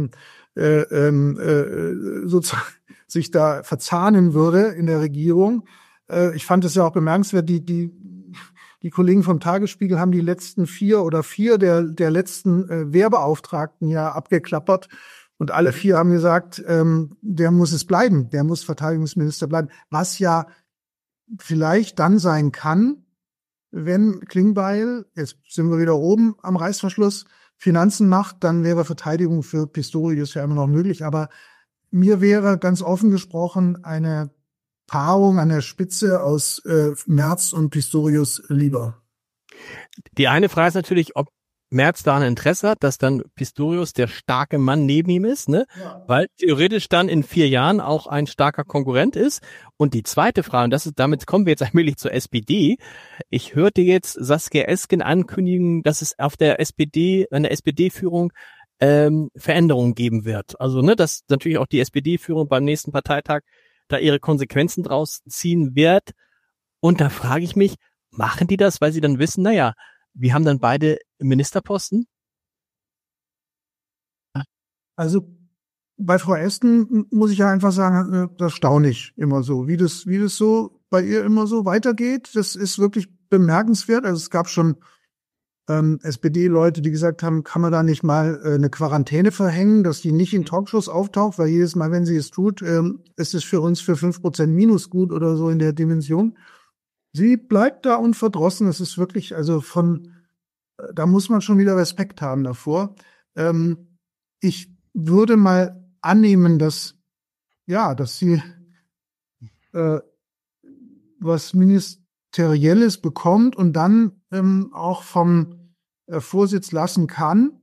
sozusagen sich da verzahnen würde in der Regierung. Ich fand es ja auch bemerkenswert, die Kollegen vom Tagesspiegel haben die letzten vier der letzten Wehrbeauftragten ja abgeklappert. Und alle 4 haben gesagt, der muss es bleiben, der muss Verteidigungsminister bleiben. Was ja vielleicht dann sein kann, wenn Klingbeil, jetzt sind wir wieder oben am Reißverschluss, Finanzen macht, dann wäre Verteidigung für Pistorius ja immer noch möglich. Aber mir wäre ganz offen gesprochen eine Paarung an der Spitze aus Merz und Pistorius lieber. Die eine Frage ist natürlich, ob Merz da ein Interesse hat, dass dann Pistorius der starke Mann neben ihm ist, ne? Ja. Weil theoretisch dann in 4 Jahren auch ein starker Konkurrent ist. Und die zweite Frage, und damit kommen wir jetzt allmählich zur SPD. Ich hörte jetzt Saskia Esken ankündigen, dass es an der SPD-Führung Veränderungen geben wird. Also, ne, dass natürlich auch die SPD-Führung beim nächsten Parteitag da ihre Konsequenzen draus ziehen wird. Und da frage ich mich, machen die das, weil sie dann wissen, naja, wir haben dann beide Ministerposten? Also bei Frau Esken muss ich ja einfach sagen, das staune ich immer so. Wie das so bei ihr immer so weitergeht, das ist wirklich bemerkenswert. Also es gab schon SPD-Leute, die gesagt haben, kann man da nicht mal eine Quarantäne verhängen, dass die nicht in Talkshows auftaucht, weil jedes Mal, wenn sie es tut, ist es für uns für 5% minus gut oder so in der Dimension. Sie bleibt da unverdrossen. Es ist wirklich, also da muss man schon wieder Respekt haben davor. Ich würde mal annehmen, dass sie was Ministerielles bekommt und dann auch vom Vorsitz lassen kann.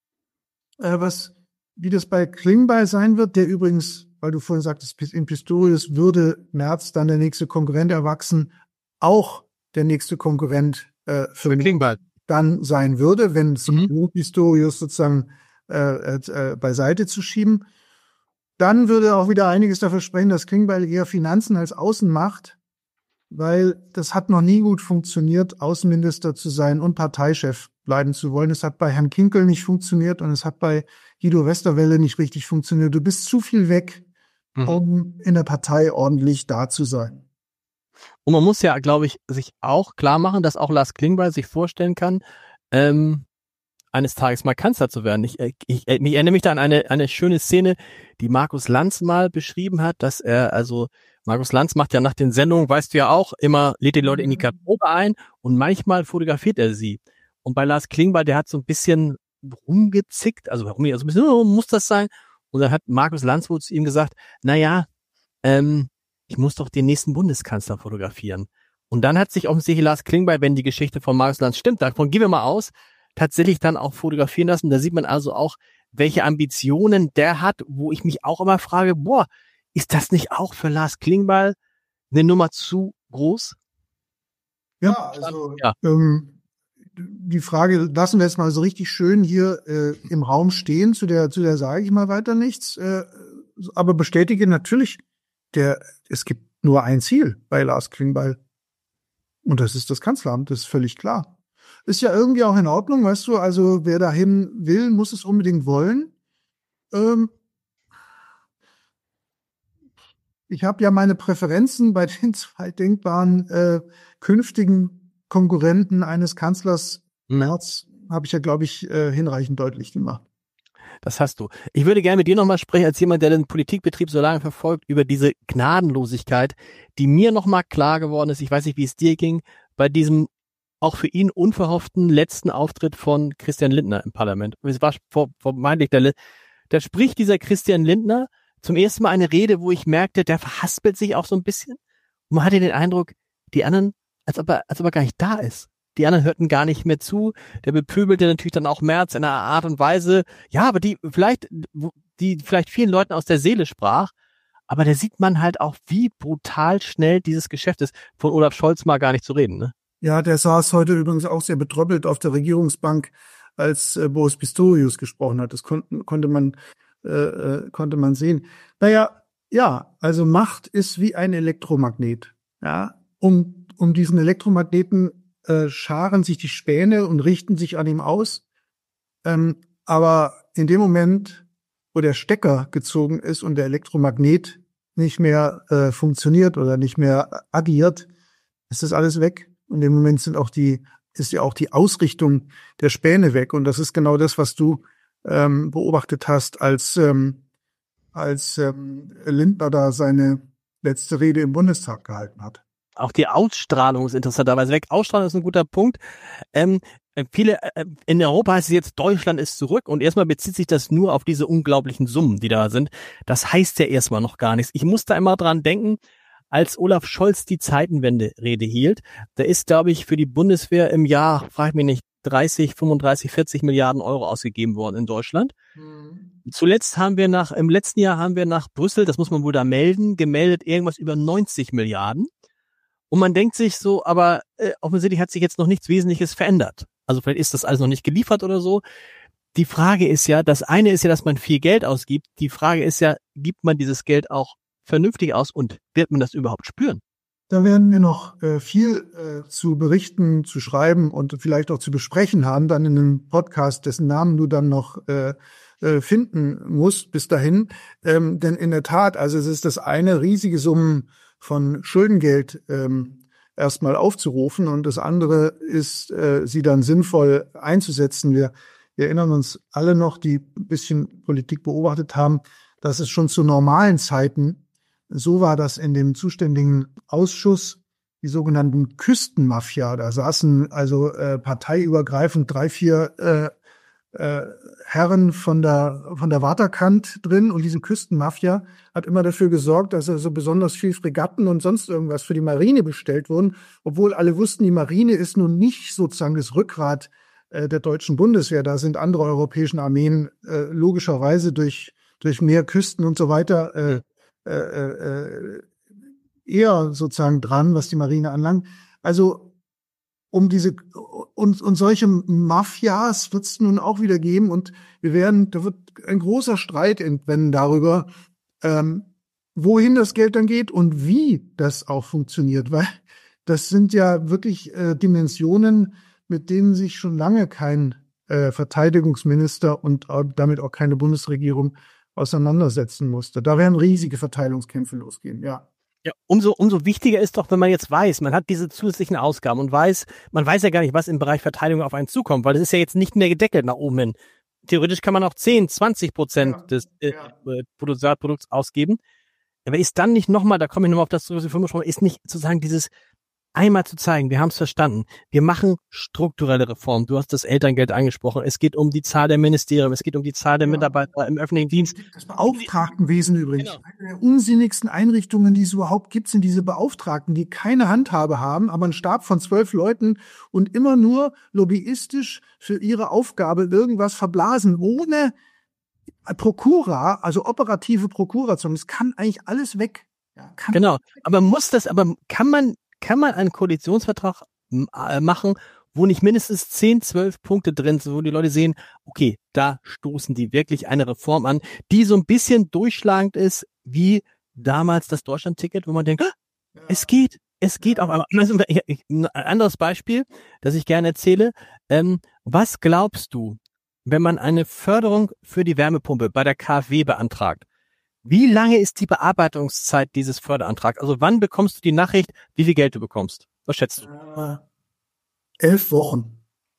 Wie das bei Klingbeil sein wird, der übrigens, weil du vorhin sagtest, in Pistorius würde Merz dann der nächste Konkurrent erwachsen, auch der nächste Konkurrent für Klingbeil dann sein würde, wenn es Pistorius sozusagen beiseite zu schieben. Dann würde auch wieder einiges dafür sprechen, dass Klingbeil eher Finanzen als Außen macht, weil das hat noch nie gut funktioniert, Außenminister zu sein und Parteichef bleiben zu wollen. Es hat bei Herrn Kinkel nicht funktioniert und es hat bei Guido Westerwelle nicht richtig funktioniert. Du bist zu viel weg, um in der Partei ordentlich da zu sein. Und man muss ja, glaube ich, sich auch klar machen, dass auch Lars Klingbeil sich vorstellen kann, eines Tages mal Kanzler zu werden. Ich erinnere mich da an eine schöne Szene, die Markus Lanz mal beschrieben hat, dass Markus Lanz macht ja nach den Sendungen, weißt du ja auch, immer lädt die Leute in die Garderobe ein und manchmal fotografiert er sie. Und bei Lars Klingbeil, der hat so ein bisschen rumgezickt, also ein bisschen, muss das sein? Und dann hat Markus Lanz wohl zu ihm gesagt, naja, ich muss doch den nächsten Bundeskanzler fotografieren. Und dann hat sich offensichtlich Lars Klingbeil, wenn die Geschichte von Markus Lanz stimmt, davon gehen wir mal aus, tatsächlich dann auch fotografieren lassen. Da sieht man also auch, welche Ambitionen der hat, wo ich mich auch immer frage, ist das nicht auch für Lars Klingbeil eine Nummer zu groß? Ja, also die Frage lassen wir jetzt mal so richtig schön hier im Raum stehen. Zu der sage ich mal weiter nichts. Aber bestätige natürlich, es gibt nur ein Ziel bei Lars Klingbeil. Und das ist das Kanzleramt, das ist völlig klar. Ist ja irgendwie auch in Ordnung, weißt du, also wer dahin will, muss es unbedingt wollen. Ich habe ja meine Präferenzen bei den 2 denkbaren künftigen Konkurrenten eines Kanzlers Merz, habe ich ja, glaube ich, hinreichend deutlich gemacht. Das hast du. Ich würde gerne mit dir nochmal sprechen, als jemand, der den Politikbetrieb so lange verfolgt, über diese Gnadenlosigkeit, die mir nochmal klar geworden ist. Ich weiß nicht, wie es dir ging, bei diesem auch für ihn unverhofften letzten Auftritt von Christian Lindner im Parlament. Es war vermeintlich da spricht dieser Christian Lindner zum ersten Mal eine Rede, wo ich merkte, der verhaspelt sich auch so ein bisschen. Und man hatte den Eindruck, die anderen, als ob er gar nicht da ist. Die anderen hörten gar nicht mehr zu. Der bepöbelte natürlich dann auch Merz in einer Art und Weise, ja, aber die vielleicht vielen Leuten aus der Seele sprach. Aber da sieht man halt auch, wie brutal schnell dieses Geschäft ist. Von Olaf Scholz mal gar nicht zu reden, ne? Ja, der saß heute übrigens auch sehr betröppelt auf der Regierungsbank, als Boris Pistorius gesprochen hat. Das konnte man sehen. Naja, ja, also Macht ist wie ein Elektromagnet. Ja, um diesen Elektromagneten scharen sich die Späne und richten sich an ihm aus. Aber in dem Moment, wo der Stecker gezogen ist und der Elektromagnet nicht mehr funktioniert oder nicht mehr agiert, ist das alles weg. Und im Moment ist ja auch die Ausrichtung der Späne weg. Und das ist genau das, was du beobachtet hast, als Lindner da seine letzte Rede im Bundestag gehalten hat. Auch die Ausstrahlung ist interessanterweise weg. Ausstrahlung ist ein guter Punkt. Viele in Europa heißt es jetzt, Deutschland ist zurück und erstmal bezieht sich das nur auf diese unglaublichen Summen, die da sind. Das heißt ja erstmal noch gar nichts. Ich muss da immer dran denken, als Olaf Scholz die Zeitenwende-Rede hielt, da ist, glaube ich, für die Bundeswehr im Jahr, frag mich nicht, 30, 35, 40 Milliarden Euro ausgegeben worden in Deutschland. Zuletzt im letzten Jahr haben wir nach Brüssel, das muss man wohl da gemeldet irgendwas über 90 Milliarden. Und man denkt sich so, aber offensichtlich hat sich jetzt noch nichts Wesentliches verändert. Also vielleicht ist das alles noch nicht geliefert oder so. Die Frage ist ja, das eine ist ja, dass man viel Geld ausgibt. Die Frage ist ja, gibt man dieses Geld auch vernünftig aus und wird man das überhaupt spüren? Da werden wir noch viel zu berichten, zu schreiben und vielleicht auch zu besprechen haben, dann in einem Podcast, dessen Namen du dann noch finden musst bis dahin. Denn in der Tat, also es ist das eine, riesige Summen von Schuldengeld erstmal aufzurufen und das andere ist, sie dann sinnvoll einzusetzen. Wir erinnern uns alle noch, die ein bisschen Politik beobachtet haben, dass es schon zu normalen Zeiten so war, dass in dem zuständigen Ausschuss die sogenannten Küstenmafia, da saßen also parteiübergreifend 3, 4 Herren von der Waterkant drin und diese Küstenmafia hat immer dafür gesorgt, dass so besonders viel Fregatten und sonst irgendwas für die Marine bestellt wurden, obwohl alle wussten, die Marine ist nun nicht sozusagen das Rückgrat der deutschen Bundeswehr. Da sind andere europäischen Armeen logischerweise durch mehr Küsten und so weiter eher sozusagen dran, was die Marine anlangt. Also und solche Mafias wird es nun auch wieder geben und da wird ein großer Streit entwenden darüber, wohin das Geld dann geht und wie das auch funktioniert, weil das sind ja wirklich Dimensionen, mit denen sich schon lange kein Verteidigungsminister und damit auch keine Bundesregierung auseinandersetzen musste. Da werden riesige Verteilungskämpfe losgehen, ja. Ja, umso wichtiger ist doch, wenn man jetzt weiß, man hat diese zusätzlichen Ausgaben und man weiß ja gar nicht, was im Bereich Verteidigung auf einen zukommt, weil das ist ja jetzt nicht mehr gedeckelt nach oben hin. Theoretisch kann man auch 10-20% des Bruttosozialprodukts ausgeben. Aber ist dann nicht nochmal, da komme ich nochmal auf das zurück, was wir vorhin besprochen haben, ist nicht sozusagen dieses einmal zu zeigen, wir haben es verstanden. Wir machen strukturelle Reformen. Du hast das Elterngeld angesprochen. Es geht um die Zahl der Ministerien. Es geht um die Zahl der Mitarbeiter im öffentlichen Dienst. Das Beauftragtenwesen übrigens. Genau. Eine der unsinnigsten Einrichtungen, die es überhaupt gibt, sind diese Beauftragten, die keine Handhabe haben, aber einen Stab von 12 Leuten und immer nur lobbyistisch für ihre Aufgabe irgendwas verblasen, ohne Prokura, also operative Prokuration. Das kann eigentlich alles weg. Ja, genau. Aber kann man einen Koalitionsvertrag machen, wo nicht mindestens 10, 12 Punkte drin sind, wo die Leute sehen, okay, da stoßen die wirklich eine Reform an, die so ein bisschen durchschlagend ist, wie damals das Deutschland-Ticket, wo man denkt, es geht auf einmal. Ein anderes Beispiel, das ich gerne erzähle. Was glaubst du, wenn man eine Förderung für die Wärmepumpe bei der KfW beantragt? Wie lange ist die Bearbeitungszeit dieses Förderantrags? Also wann bekommst du die Nachricht, wie viel Geld du bekommst? Was schätzt du? 11 Wochen.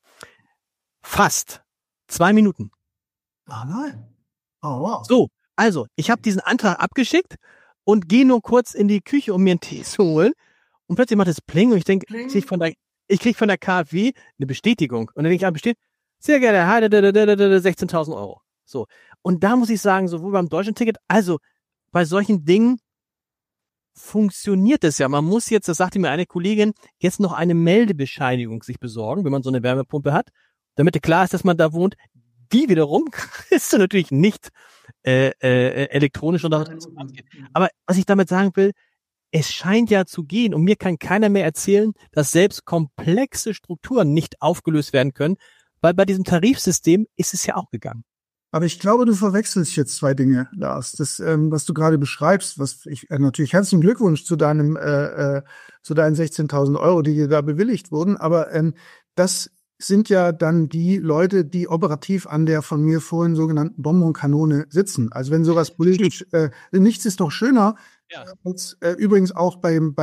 Fast. 2 Minuten. Ah nein. Oh wow. So, also ich habe diesen Antrag abgeschickt und gehe nur kurz in die Küche, um mir einen Tee zu holen. Und plötzlich macht es Pling und ich denke, ich krieg von der KfW eine Bestätigung. Und dann denke ich, besteht, sehr gerne, 16.000 Euro. So. Und da muss ich sagen, sowohl beim Deutschland-Ticket, also bei solchen Dingen funktioniert es ja. Man muss jetzt, das sagte mir eine Kollegin, jetzt noch eine Meldebescheinigung sich besorgen, wenn man so eine Wärmepumpe hat, damit klar ist, dass man da wohnt. Die wiederum ist so natürlich nicht elektronisch. Aber was ich damit sagen will, es scheint ja zu gehen und mir kann keiner mehr erzählen, dass selbst komplexe Strukturen nicht aufgelöst werden können, weil bei diesem Tarifsystem ist es ja auch gegangen. Aber ich glaube, du verwechselst jetzt 2 Dinge, Lars. Das, was du gerade beschreibst, natürlich herzlichen Glückwunsch zu deinen 16.000 Euro, die dir da bewilligt wurden. Aber das sind ja dann die Leute, die operativ an der von mir vorhin sogenannten Bonbonkanone sitzen. Also wenn sowas politisch, nichts ist doch schöner, als übrigens auch beim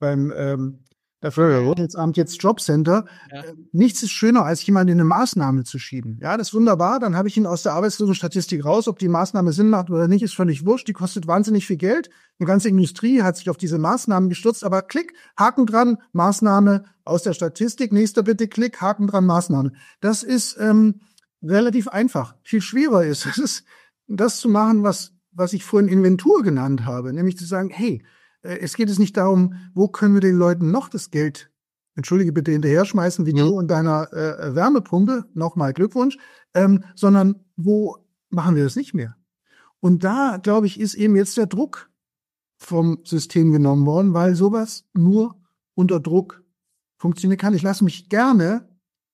dafür jetzt Jobcenter. Ja. Nichts ist schöner, als jemanden in eine Maßnahme zu schieben. Ja, das ist wunderbar. Dann habe ich ihn aus der Arbeitslosenstatistik raus. Ob die Maßnahme Sinn macht oder nicht, ist völlig wurscht. Die kostet wahnsinnig viel Geld. Die ganze Industrie hat sich auf diese Maßnahmen gestürzt. Aber Klick, Haken dran, Maßnahme aus der Statistik. Nächster bitte, Klick, Haken dran, Maßnahme. Das ist relativ einfach. Viel schwerer ist es, das zu machen, was ich vorhin Inventur genannt habe. Nämlich zu sagen, hey, es geht nicht darum, wo können wir den Leuten noch das Geld, entschuldige bitte, hinterher schmeißen, wie du und deiner Wärmepumpe, nochmal Glückwunsch, sondern wo machen wir das nicht mehr? Und da, glaube ich, ist eben jetzt der Druck vom System genommen worden, weil sowas nur unter Druck funktionieren kann. Ich lasse mich gerne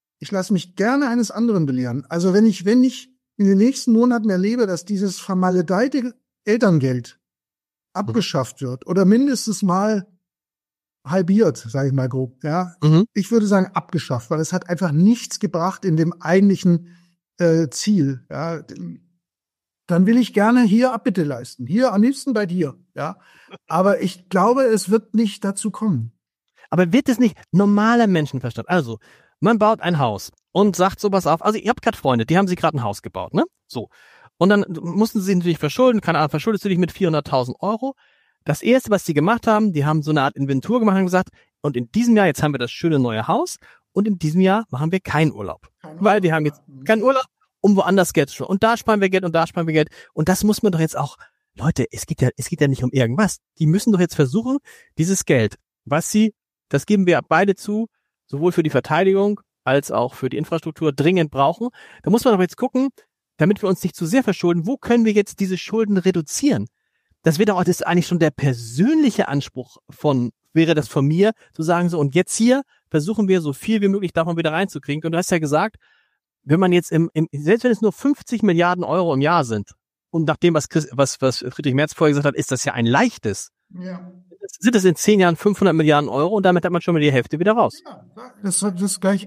eines anderen belehren. Also wenn ich in den nächsten Monaten erlebe, dass dieses vermaledeite Elterngeld abgeschafft wird oder mindestens mal halbiert, sage ich mal grob. Ja, Ich würde sagen abgeschafft, weil es hat einfach nichts gebracht in dem eigentlichen Ziel. Ja, dann will ich gerne hier Abbitte leisten. Hier am liebsten bei dir. Ja, aber ich glaube, es wird nicht dazu kommen. Aber wird es nicht normaler Menschenverstand? Also man baut ein Haus und sagt sowas auf. Also ihr habt gerade Freunde, die haben sich gerade ein Haus gebaut, ne? So. Und dann mussten sie sich natürlich verschulden. Keine Ahnung, verschuldest du dich mit 400.000 €. Das Erste, was die gemacht haben, die haben so eine Art Inventur gemacht und gesagt, und in diesem Jahr, jetzt haben wir das schöne neue Haus und in diesem Jahr machen wir keinen Urlaub. Weil wir haben jetzt keinen Urlaub, um woanders Geld zu sparen. Und da sparen wir Geld und da sparen wir Geld. Und das muss man doch jetzt auch, Leute, es geht ja nicht um irgendwas. Die müssen doch jetzt versuchen, dieses Geld, das geben wir beide zu, sowohl für die Verteidigung als auch für die Infrastruktur dringend brauchen. Da muss man doch jetzt gucken, damit wir uns nicht zu sehr verschulden, wo können wir jetzt diese Schulden reduzieren? Das ist eigentlich schon der persönliche Anspruch wäre das von mir, zu sagen so, und jetzt hier versuchen wir so viel wie möglich davon wieder reinzukriegen. Und du hast ja gesagt, wenn man jetzt selbst wenn es nur 50 Milliarden € im Jahr sind, und nach dem, was Friedrich Merz vorher gesagt hat, ist das ja ein leichtes. Ja. Sind es in 10 Jahren 500 Milliarden € und damit hat man schon mal die Hälfte wieder raus. Ja, das ist gleich.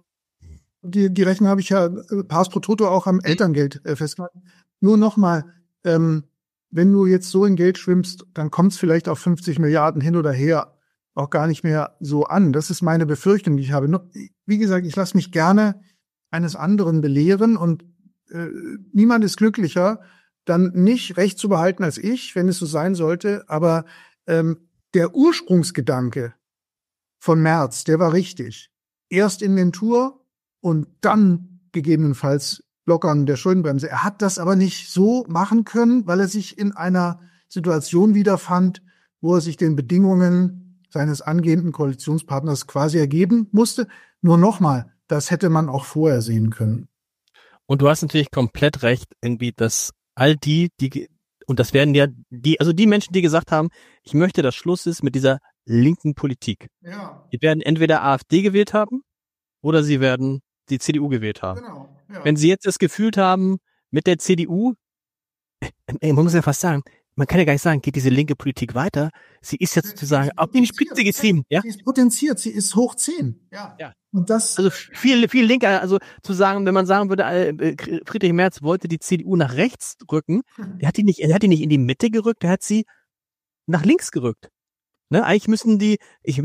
Die Rechnung habe ich ja pars pro toto auch am Elterngeld festgehalten. Nur nochmal, wenn du jetzt so in Geld schwimmst, dann kommt es vielleicht auf 50 Milliarden hin oder her auch gar nicht mehr so an. Das ist meine Befürchtung, die ich habe. Wie gesagt, ich lasse mich gerne eines anderen belehren und niemand ist glücklicher, dann nicht Recht zu behalten als ich, wenn es so sein sollte. Aber der Ursprungsgedanke von Merz, der war richtig. Erst Inventur und dann gegebenenfalls Lockern der Schuldenbremse. Er hat das aber nicht so machen können, weil er sich in einer Situation wiederfand, wo er sich den Bedingungen seines angehenden Koalitionspartners quasi ergeben musste. Nur nochmal, das hätte man auch vorher sehen können. Und du hast natürlich komplett recht, irgendwie, dass all die, und das werden ja die Menschen, die gesagt haben, ich möchte, dass Schluss ist mit dieser linken Politik. Ja. Die werden entweder AfD gewählt haben oder sie werden die CDU gewählt haben. Genau, ja. Wenn sie jetzt das Gefühl haben, mit der CDU, man muss ja fast sagen, man kann ja gar nicht sagen, geht diese linke Politik weiter? Sie ist jetzt sozusagen auf die Spitze getrieben. Ja? Sie ist potenziert, sie ist hoch 10. Ja. Und das, also viel linker, also zu sagen, wenn man sagen würde, Friedrich Merz wollte die CDU nach rechts rücken, er hat die nicht in die Mitte gerückt, er hat sie nach links gerückt. Ne, eigentlich müssen die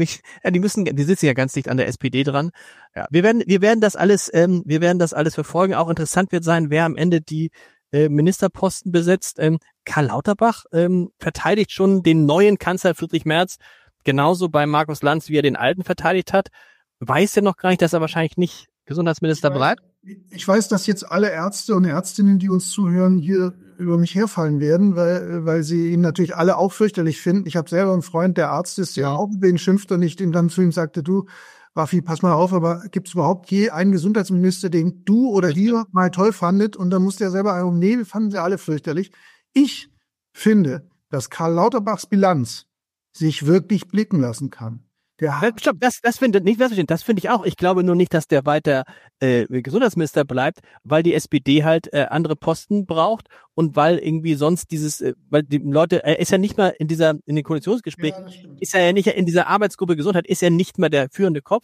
sitzen ja ganz dicht an der SPD dran. Ja, wir werden das alles verfolgen. Auch interessant wird sein, wer am Ende die Ministerposten besetzt. Karl Lauterbach verteidigt schon den neuen Kanzler Friedrich Merz genauso bei Markus Lanz, wie er den alten verteidigt hat. Weiß er noch gar nicht, dass er wahrscheinlich nicht Gesundheitsminister bleibt? Ich weiß, dass jetzt alle Ärzte und Ärztinnen, die uns zuhören, hier über mich herfallen werden, weil sie ihn natürlich alle auch fürchterlich finden. Ich habe selber einen Freund, der Arzt ist, der auch über ihn schimpft und ich dem dann zu ihm sagte, du, Raffi, pass mal auf, aber gibt es überhaupt je einen Gesundheitsminister, den du oder ihr mal toll fandet? Und dann musste er selber sagen, nee, wir fanden sie alle fürchterlich. Ich finde, dass Karl Lauterbachs Bilanz sich wirklich blicken lassen kann. Das finde ich auch. Ich glaube nur nicht, dass der weiter Gesundheitsminister bleibt, weil die SPD halt andere Posten braucht und weil irgendwie sonst weil die Leute, er ist ja nicht mal in den Koalitionsgesprächen, ist er ja nicht in dieser Arbeitsgruppe Gesundheit, ist er nicht mehr der führende Kopf,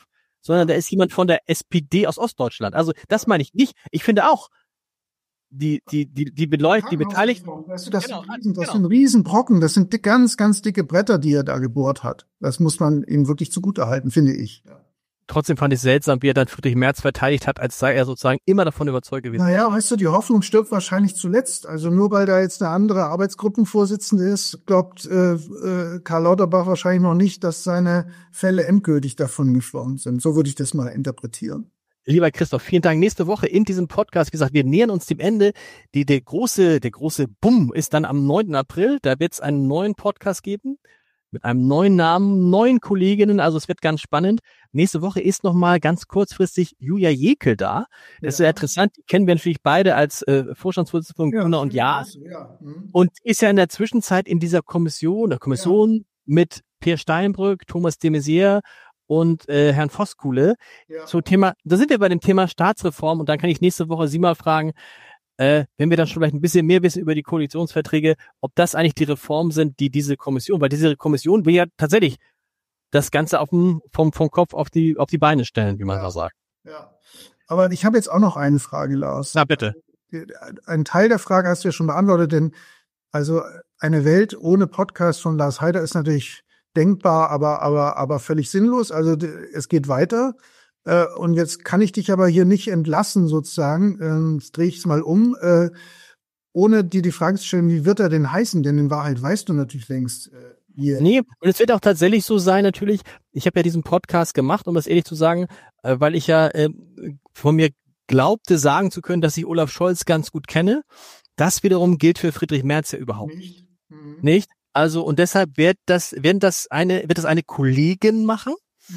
sondern da ist jemand von der SPD aus Ostdeutschland. Also das meine ich nicht. Ich finde auch, die Beteiligten. Weißt du, das sind Riesenbrocken, das sind ganz, ganz dicke Bretter, die er da gebohrt hat. Das muss man ihm wirklich zugutehalten, finde ich. Ja. Trotzdem fand ich seltsam, wie er dann Friedrich Merz verteidigt hat, als sei er sozusagen immer davon überzeugt gewesen. Naja, weißt du, die Hoffnung stirbt wahrscheinlich zuletzt. Also nur weil da jetzt eine andere Arbeitsgruppenvorsitzende ist, glaubt Karl Lauterbach wahrscheinlich noch nicht, dass seine Fälle endgültig davon geschwommen sind. So würde ich das mal interpretieren. Lieber Christoph, vielen Dank. Nächste Woche in diesem Podcast, wie gesagt, wir nähern uns dem Ende. Der große Bumm ist dann am 9. April. Da wird es einen neuen Podcast geben. Mit einem neuen Namen, neuen Kolleginnen, also es wird ganz spannend. Nächste Woche ist nochmal ganz kurzfristig Julia Jekyll da. Das ist sehr interessant, die kennen wir natürlich beide als Vorstandsvorsitzende von Gruner und Jahr. Und ist ja in der Zwischenzeit in dieser Kommission mit Peer Steinbrück, Thomas de Maizière und Herrn Voskuhle. So Thema, da sind wir bei dem Thema Staatsreform und dann kann ich nächste Woche Sie mal fragen, wenn wir dann schon vielleicht ein bisschen mehr wissen über die Koalitionsverträge, ob das eigentlich die Reformen sind, die diese Kommission, weil diese Kommission will ja tatsächlich das Ganze vom Kopf auf die Beine stellen, wie man so sagt. Ja. Aber ich habe jetzt auch noch eine Frage, Lars. Na bitte. Ein Teil der Frage hast du ja schon beantwortet, denn also eine Welt ohne Podcast von Lars Heider ist natürlich denkbar, aber völlig sinnlos. Also es geht weiter. Und jetzt kann ich dich aber hier nicht entlassen, sozusagen. Jetzt drehe ich es mal um, ohne dir die Frage zu stellen, wie wird er denn heißen? Denn in Wahrheit weißt du natürlich längst. Nee, und es wird auch tatsächlich so sein, natürlich. Ich habe ja diesen Podcast gemacht, um das ehrlich zu sagen, weil ich ja von mir glaubte, sagen zu können, dass ich Olaf Scholz ganz gut kenne. Das wiederum gilt für Friedrich Merz ja überhaupt nicht. Also, und deshalb wird das eine Kollegin machen.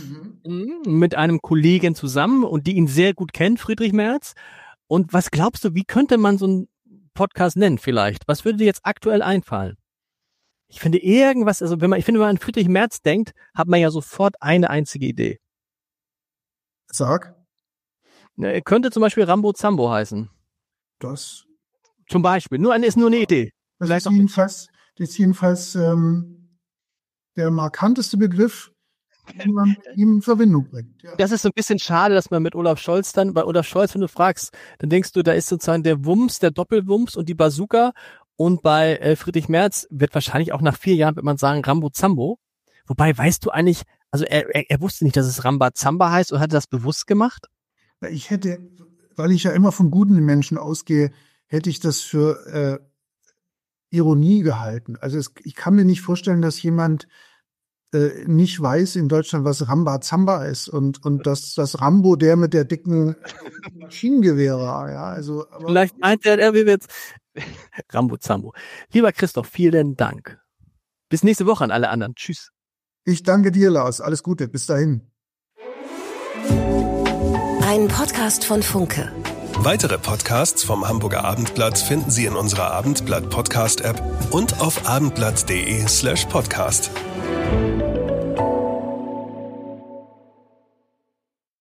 Mit einem Kollegen zusammen und die ihn sehr gut kennt, Friedrich Merz. Und was glaubst du, wie könnte man so einen Podcast nennen vielleicht? Was würde dir jetzt aktuell einfallen? Ich finde irgendwas, also wenn man an Friedrich Merz denkt, hat man ja sofort eine einzige Idee. Sag. Könnte zum Beispiel Rambo Zambo heißen. Das. Zum Beispiel. Ist nur eine Idee. Das ist jedenfalls der markanteste Begriff, den man mit ihm in Verbindung bringt. Ja. Das ist so ein bisschen schade, dass man mit Olaf Scholz bei Olaf Scholz, wenn du fragst, dann denkst du, da ist sozusagen der Wumms, der Doppelwumms und die Bazooka. Und bei Friedrich Merz wird wahrscheinlich auch nach 4 Jahren, wird man sagen, Rambo Zambo. Wobei, weißt du eigentlich, also er wusste nicht, dass es Ramba Zamba heißt oder hat er das bewusst gemacht? Weil ich ja immer von guten Menschen ausgehe, hätte ich das für Ironie gehalten. Also ich kann mir nicht vorstellen, dass jemand nicht weiß in Deutschland, was Ramba Zamba ist und dass das Rambo der mit der dicken Maschinengewehr war. Ja, also, vielleicht meint er wie jetzt Rambo Zambo. Lieber Christoph, vielen Dank. Bis nächste Woche an alle anderen. Tschüss. Ich danke dir, Lars. Alles Gute. Bis dahin. Ein Podcast von Funke. Weitere Podcasts vom Hamburger Abendblatt finden Sie in unserer Abendblatt Podcast App und auf abendblatt.de/podcast.